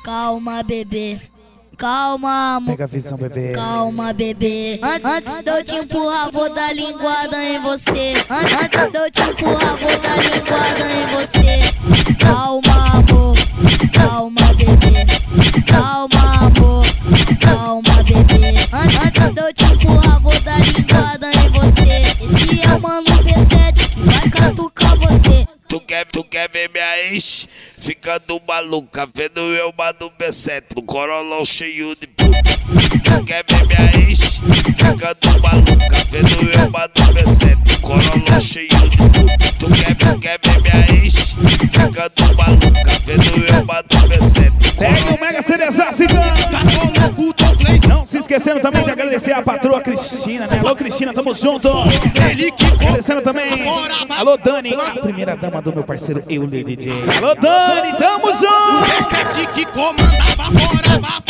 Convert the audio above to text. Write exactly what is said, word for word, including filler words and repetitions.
Calma, bebê. Calma, amor. Pega a visão, bebê. Calma, bebê. An antes de eu te empurrar, vou dar linguada em você. An antes de eu te empurrar, vou dar linguada em você. Calma, amor. Calma, bebê. Calma, amor. Calma, bebê. An antes de eu te empurrar, vou dar linguada em você. Esse é o mano B sete que vai catucar você. Tu quer, tu quer ver minha ex ficando maluca, vendo eu mano B sete, um corolão cheio de puta. Tu quer ver minha ex ficando maluca, vendo eu mano B sete, um corolão cheio de puta. Tu quer, tu quer ver minha ex ficando maluca, vendo eu mano B sete. Segue o Mega C D cigano. Não se esquecendo também de agradecer a patroa Cristina, né? Alô, Cristina, tamo junto. Agradecendo também. Alô, Dani, a primeira dama do meu parceiro Euler D J. Alô, Dani, tamo junto. O B sete que comandava, fora,